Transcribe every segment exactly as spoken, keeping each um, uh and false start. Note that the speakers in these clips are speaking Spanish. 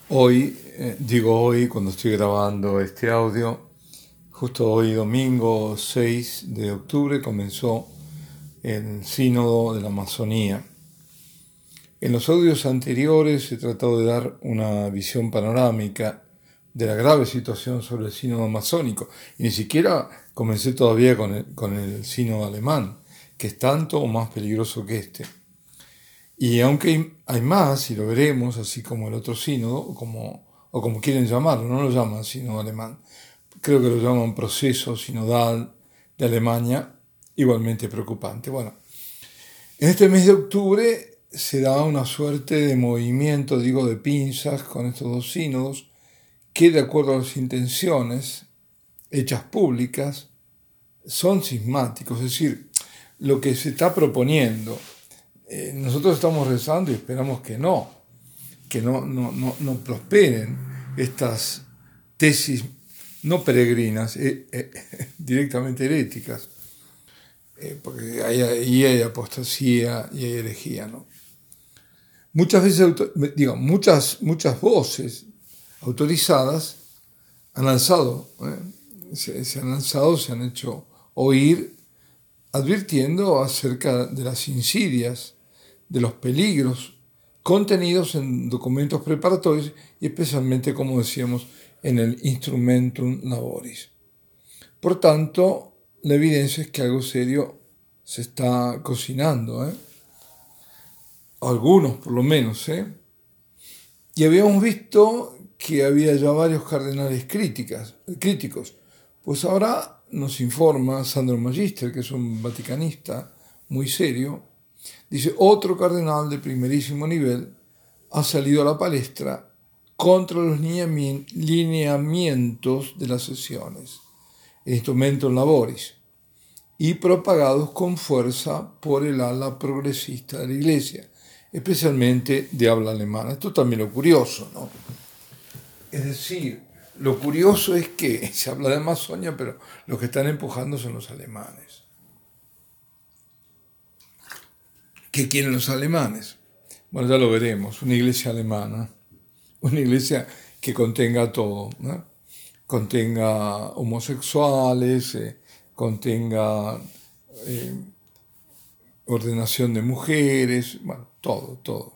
Hoy, eh, digo hoy, cuando estoy grabando este audio, justo hoy, domingo seis de octubre, comenzó el Sínodo de la Amazonía. En los audios anteriores he tratado de dar una visión panorámica de la grave situación sobre el sínodo amazónico, y ni siquiera comencé todavía con el, con el sínodo alemán, que es tanto o más peligroso que este. Y aunque hay más, y lo veremos, así como el otro sínodo, o como, o como quieren llamarlo, no lo llaman sínodo alemán, creo que lo llaman proceso sinodal de Alemania, igualmente preocupante. Bueno, en este mes de octubre se da una suerte de movimiento, digo, de pinzas con estos dos sínodos, que de acuerdo a las intenciones hechas públicas son sismáticos, es decir, lo que se está proponiendo. Eh, nosotros estamos rezando y esperamos que no, que no, no, no, no prosperen estas tesis no peregrinas, eh, eh, directamente heréticas, eh, porque ahí hay, hay apostasía y hay herejía, ¿no? Muchas veces, digo, muchas, muchas voces autorizadas han alzado, ¿eh? se, se han alzado, se han hecho oír, advirtiendo acerca de las insidias, de los peligros contenidos en documentos preparatorios y especialmente, como decíamos, en el Instrumentum Laboris. Por tanto, la evidencia es que algo serio se está cocinando, ¿eh? Algunos por lo menos, ¿eh? Y habíamos visto que había ya varios cardenales críticas, críticos, pues ahora nos informa Sandro Magister, que es un vaticanista muy serio, dice, otro cardenal de primerísimo nivel ha salido a la palestra contra los lineamientos de las sesiones, el Instrumentum Laboris, y propagados con fuerza por el ala progresista de la Iglesia, especialmente de habla alemana. Esto también es lo curioso, ¿no? Es decir, lo curioso es que se habla de Amazonia, pero los que están empujando son los alemanes. ¿Qué quieren los alemanes? Bueno, ya lo veremos. Una iglesia alemana, una iglesia que contenga todo, ¿no? Contenga homosexuales, eh, contenga eh, ordenación de mujeres, bueno, todo, todo.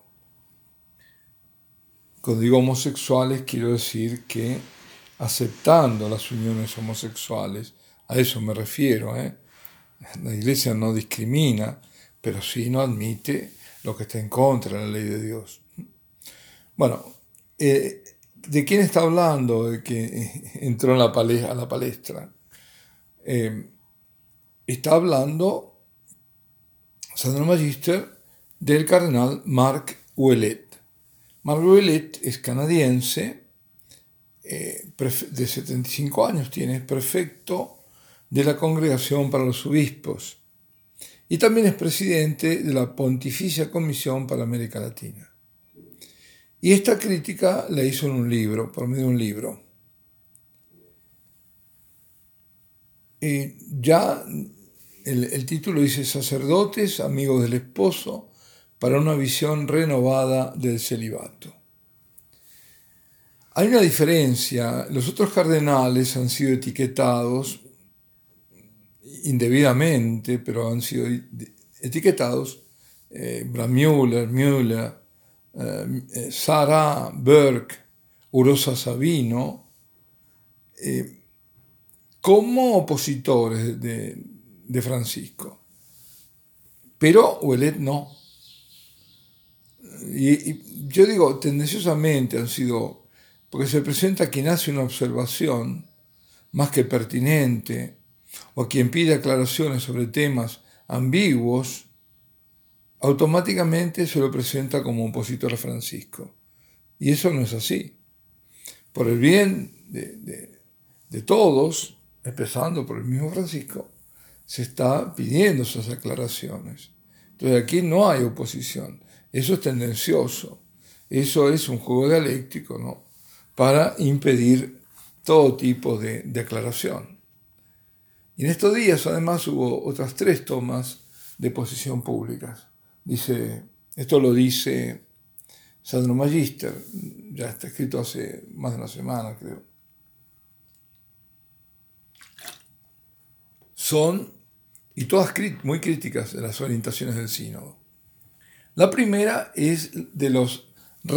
Cuando digo homosexuales, quiero decir que aceptando las uniones homosexuales, a eso me refiero, ¿eh? La iglesia no discrimina, pero sí no admite lo que está en contra de la ley de Dios. Bueno, eh, ¿de quién está hablando? De que entró en la palestra, a la palestra. Eh, está hablando Sandro Magister del cardenal Marc Ouellet. Marc Ouellet es canadiense, eh, de setenta y cinco años tiene, es prefecto de la Congregación para los Obispos y también es presidente de la Pontificia Comisión para América Latina. Y esta crítica la hizo en un libro, por medio de un libro. Y ya el, el título dice Sacerdotes, amigos del esposo, para una visión renovada del celibato. Hay una diferencia. Los otros cardenales han sido etiquetados indebidamente, pero han sido etiquetados, eh, Bramüller, Müller, eh, Sarah, Burke, Urosa Sabino, eh, como opositores de, de Francisco. Pero Ouellet no. Y, y yo digo, tendenciosamente han sido, porque se presenta quien hace una observación más que pertinente, o quien pide aclaraciones sobre temas ambiguos, automáticamente se lo presenta como opositor a Francisco. Y eso no es así. Por el bien de, de, de todos, empezando por el mismo Francisco, se está pidiendo esas aclaraciones. Entonces aquí no hay oposición. Eso es tendencioso. Eso es un juego dialéctico, ¿no? Para impedir todo tipo de, de aclaración. Y en estos días, además, hubo otras tres tomas de posición públicas. Dice, esto lo dice Sandro Magister, ya está escrito hace más de una semana, creo. Son, y todas muy críticas de las orientaciones del sínodo. La primera es de los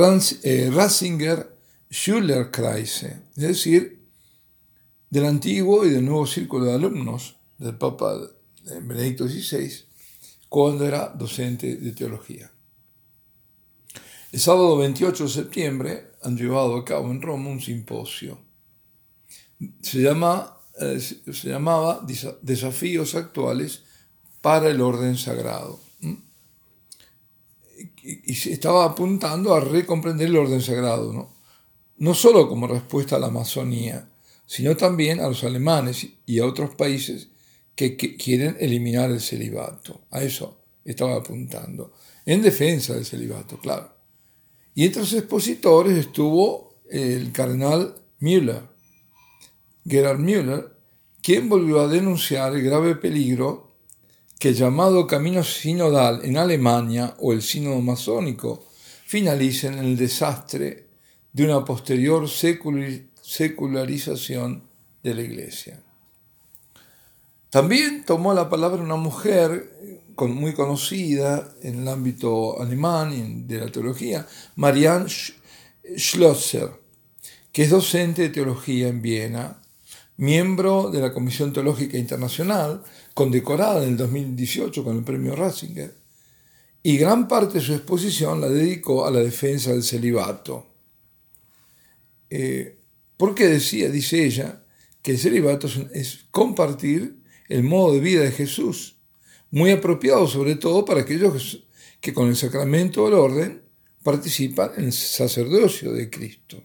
Ratzinger-Schülerkreise, es decir, del antiguo y del nuevo círculo de alumnos del Papa Benedicto dieciséis, cuando era docente de teología. El sábado veintiocho de septiembre han llevado a cabo en Roma un simposio. Se, llama, eh, se llamaba Desafíos actuales para el orden sagrado. ¿Mm? Y, y se estaba apuntando a recomprender el orden sagrado, ¿no? No solo como respuesta a la masonía, sino también a los alemanes y a otros países que, que quieren eliminar el celibato. A eso estaba apuntando, en defensa del celibato, claro. Y entre los expositores estuvo el cardenal Müller, Gerhard Müller, quien volvió a denunciar el grave peligro que el llamado camino sinodal en Alemania o el sínodo masónico finalicen en el desastre de una posterior secularización de la Iglesia. También tomó la palabra una mujer muy conocida en el ámbito alemán y de la teología, Marianne Schlosser, que es docente de teología en Viena, miembro de la Comisión Teológica Internacional, condecorada en el dos mil dieciocho con el premio Ratzinger, y gran parte de su exposición la dedicó a la defensa del celibato. Eh, porque decía, dice ella, que el celibato es compartir el modo de vida de Jesús, muy apropiado sobre todo para aquellos que con el sacramento del orden participan en el sacerdocio de Cristo.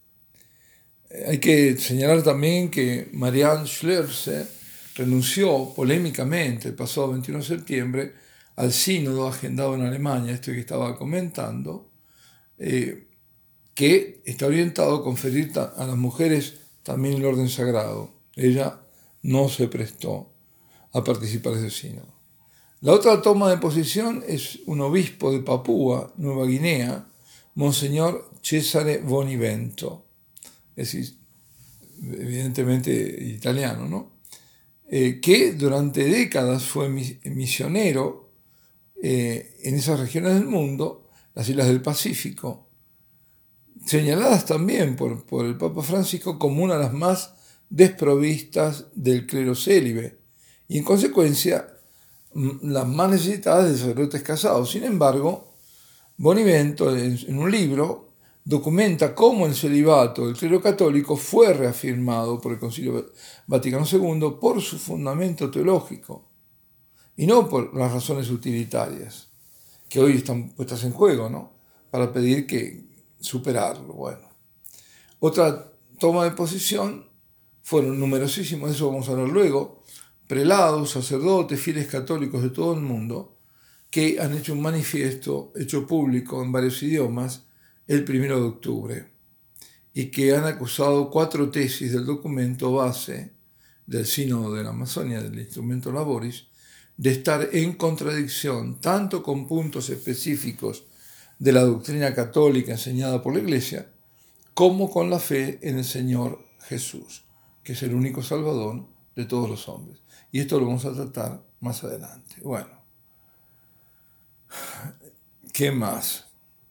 Hay que señalar también que Marianne Schlosser renunció polémicamente el pasado veintiuno de septiembre al sínodo agendado en Alemania, esto que estaba comentando, eh, que está orientado a conferir a las mujeres también el orden sagrado. Ella no se prestó a participar de ese sínodo. La otra toma de posición es un obispo de Papúa Nueva Guinea, Monseñor Cesare Bonivento, es decir, evidentemente italiano, ¿no? Eh, que durante décadas fue misionero eh, en esas regiones del mundo, las islas del Pacífico, señaladas también por, por el Papa Francisco como una de las más desprovistas del clero célibe y en consecuencia las más necesitadas de sacerdotes casados. Sin embargo, Bonivento en, en un libro documenta cómo el celibato del clero católico fue reafirmado por el Concilio Vaticano segundo por su fundamento teológico y no por las razones utilitarias que hoy están puestas en juego, ¿no? Para pedir que superarlo. Bueno, otra toma de posición fueron numerosísimos, de eso vamos a hablar luego, prelados, sacerdotes, fieles católicos de todo el mundo que han hecho un manifiesto hecho público en varios idiomas el primero de octubre y que han acusado cuatro tesis del documento base del Sínodo de la Amazonia, del Instrumento Laboris, de estar en contradicción tanto con puntos específicos de la doctrina católica enseñada por la Iglesia, como con la fe en el Señor Jesús, que es el único Salvador de todos los hombres. Y esto lo vamos a tratar más adelante. Bueno, ¿qué más?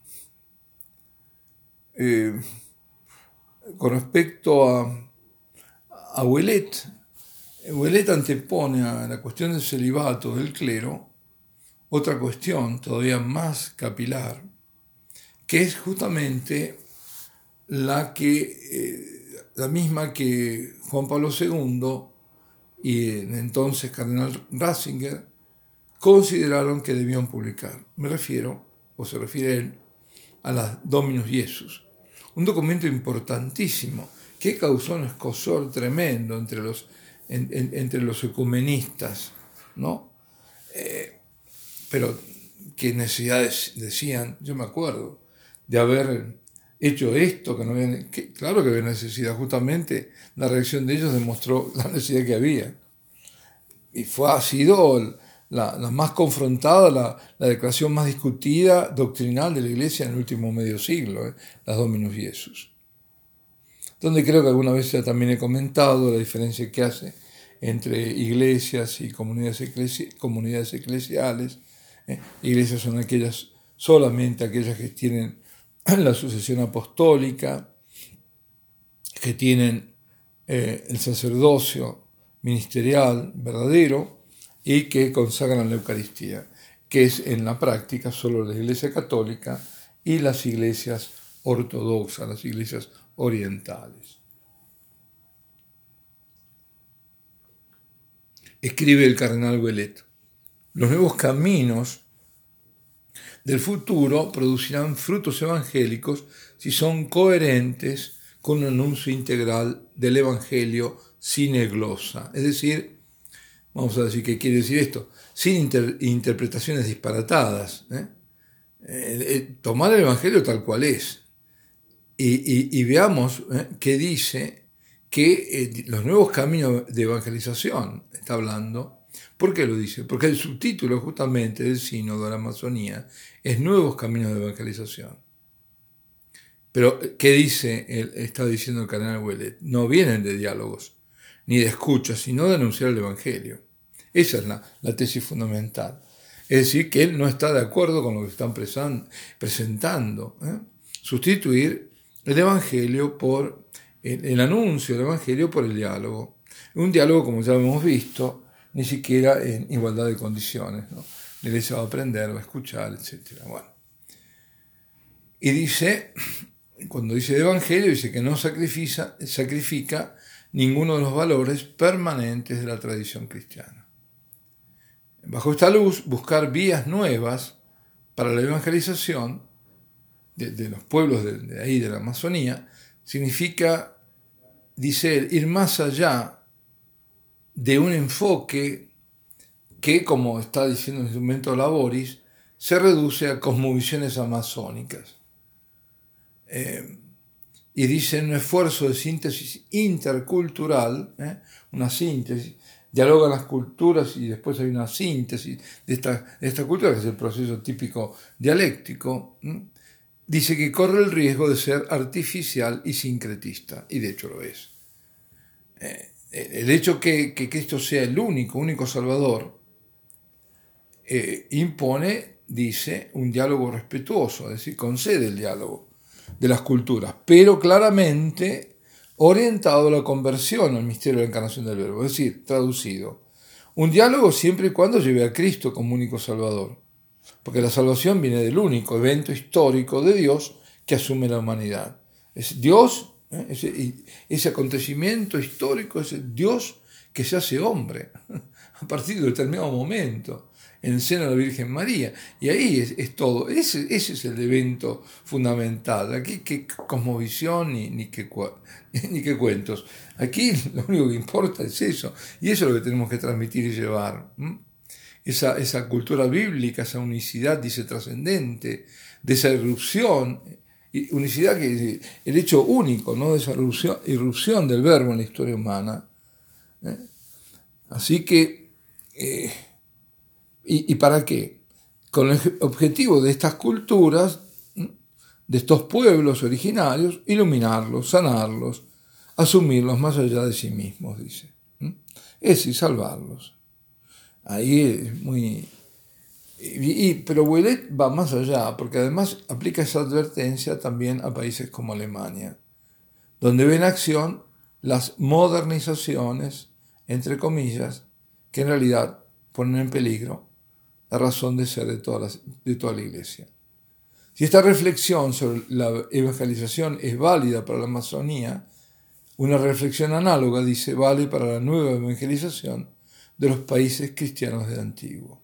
Eh, con respecto a, a Ouellet, Ouellet antepone a la cuestión del celibato del clero otra cuestión todavía más capilar, que es justamente la, que, eh, la misma que Juan Pablo segundo y el entonces cardenal Ratzinger consideraron que debían publicar. Me refiero, o se refiere él, a las Dominus Iesus, un documento importantísimo que causó un escozor tremendo entre los, en, en, entre los ecumenistas, ¿no? Eh, pero qué necesidades decían, yo me acuerdo, de haber hecho esto, que no había, que, claro que había necesidad, justamente la reacción de ellos demostró la necesidad que había. Y fue, ha sido la, la más confrontada, la, la declaración más discutida doctrinal de la Iglesia en el último medio siglo, ¿eh? Las Dominus Iesus. Donde creo que alguna vez ya también he comentado la diferencia que hace entre iglesias y comunidades, eclesi comunidades eclesiales. ¿eh? Iglesias son aquellas, solamente aquellas que tienen la sucesión apostólica, que tienen eh, el sacerdocio ministerial verdadero y que consagran la Eucaristía, que es en la práctica solo la Iglesia Católica y las iglesias ortodoxas, las iglesias orientales. Escribe el cardenal Ouellet: los nuevos caminos del futuro producirán frutos evangélicos si son coherentes con un anuncio integral del Evangelio sine glosa. Es decir, vamos a decir, ¿qué quiere decir esto? Sin inter interpretaciones disparatadas. ¿eh? Eh, eh, tomar el Evangelio tal cual es. Y, y, y veamos ¿eh? qué dice que eh, los nuevos caminos de evangelización, está hablando. ¿Por qué lo dice? Porque el subtítulo justamente del Sínodo de la Amazonía es Nuevos Caminos de Evangelización. Pero, ¿qué dice? El, está diciendo el cardenal Ouellet. No vienen de diálogos, ni de escucha, sino de anunciar el Evangelio. Esa es la, la tesis fundamental. Es decir, que él no está de acuerdo con lo que están presentando. ¿eh? Sustituir el Evangelio por el, el anuncio del Evangelio por el diálogo. Un diálogo, como ya hemos visto, ni siquiera en igualdad de condiciones, ¿no? La iglesia va a aprender, va a escuchar, etcétera. Bueno. Y dice, cuando dice el Evangelio, dice que no sacrifica, sacrifica ninguno de los valores permanentes de la tradición cristiana. Bajo esta luz, buscar vías nuevas para la evangelización de, de los pueblos de, de ahí, de la Amazonía, significa, dice él, ir más allá de un enfoque que, como está diciendo en su momento Laboris, se reduce a cosmovisiones amazónicas. Eh, y dice un esfuerzo de síntesis intercultural, ¿eh? una síntesis, dialogan las culturas y después hay una síntesis de esta, de esta cultura, que es el proceso típico dialéctico, ¿eh? Dice que corre el riesgo de ser artificial y sincretista, y de hecho lo es. Eh, el hecho que, que Cristo sea el único, único Salvador, eh, impone, dice, un diálogo respetuoso, es decir, concede el diálogo de las culturas, pero claramente orientado a la conversión al misterio de la encarnación del Verbo, es decir, traducido. Un diálogo siempre y cuando lleve a Cristo como único Salvador, porque la salvación viene del único evento histórico de Dios que asume la humanidad. Es Dios, ¿eh? ese, ese acontecimiento histórico es el Dios que se hace hombre a partir de determinado momento en el seno de la Virgen María. Y ahí es, es todo. Ese, ese es el evento fundamental. Aquí qué cosmovisión ni, ni, qué, ni qué cuentos. Aquí lo único que importa es eso. Y eso es lo que tenemos que transmitir y llevar. Esa, esa cultura bíblica, esa unicidad, dice, trascendente, de esa irrupción. Unicidad que es el hecho único, ¿no? De esa irrupción, irrupción del verbo en la historia humana. ¿Eh? Así que... Eh, ¿Y, ¿Y para qué? Con el objetivo de estas culturas, de estos pueblos originarios, iluminarlos, sanarlos, asumirlos más allá de sí mismos, dice. Es decir, salvarlos. Ahí es muy... Y, y, pero Ouellet va más allá, porque además aplica esa advertencia también a países como Alemania, donde ven acción las modernizaciones, entre comillas, que en realidad ponen en peligro la razón de ser de toda, la, de toda la Iglesia. Si esta reflexión sobre la evangelización es válida para la Amazonía, una reflexión análoga, dice, vale para la nueva evangelización de los países cristianos del antiguo.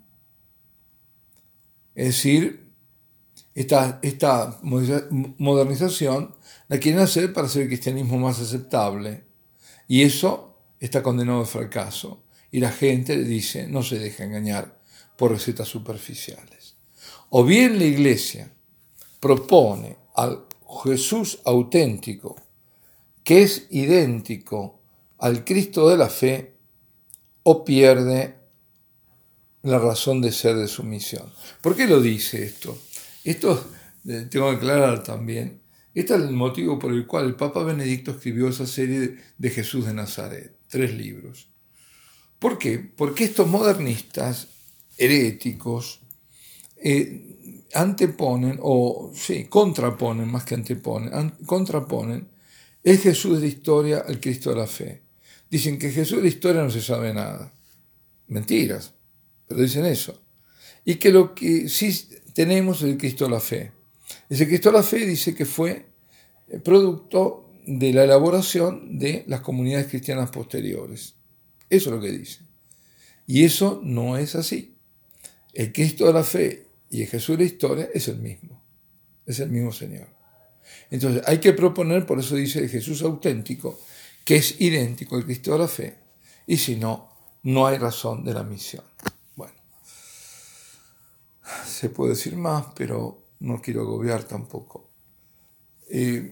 Es decir, esta, esta modernización la quieren hacer para hacer el cristianismo más aceptable, y eso está condenado al fracaso, y la gente dice, no se deja engañar por recetas superficiales. O bien la Iglesia propone al Jesús auténtico, que es idéntico al Cristo de la fe, o pierde la razón de ser de su misión. ¿Por qué lo dice esto? Esto eh, tengo que aclarar también. Este es el motivo por el cual el Papa Benedicto escribió esa serie de, de Jesús de Nazaret, tres libros. ¿Por qué? Porque estos modernistas heréticos eh, anteponen, o sí, contraponen, más que anteponen, an, contraponen el Jesús de la historia al Cristo de la fe. Dicen que Jesús de la historia no se sabe nada. Mentiras, pero dicen eso. Y que lo que sí tenemos es el Cristo de la fe. Ese Cristo de la fe dice que fue producto de la elaboración de las comunidades cristianas posteriores. Eso es lo que dice. Y eso no es así. El Cristo de la fe y el Jesús de la historia es el mismo. Es el mismo Señor. Entonces hay que proponer, por eso dice el Jesús auténtico, que es idéntico al Cristo de la fe. Y si no, no hay razón de la misión. Bueno, se puede decir más, pero no quiero agobiar tampoco. Eh,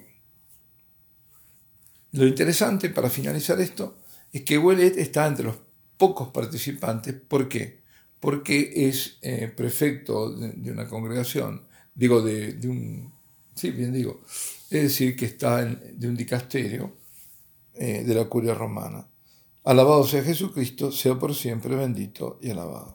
lo interesante para finalizar esto es que Ouellet está entre los pocos participantes. ¿Por qué? Porque es eh, prefecto de, de una congregación, digo, de, de un, sí, bien digo, es decir, que está en, de un dicasterio eh, de la curia romana. Alabado sea Jesucristo, sea por siempre bendito y alabado.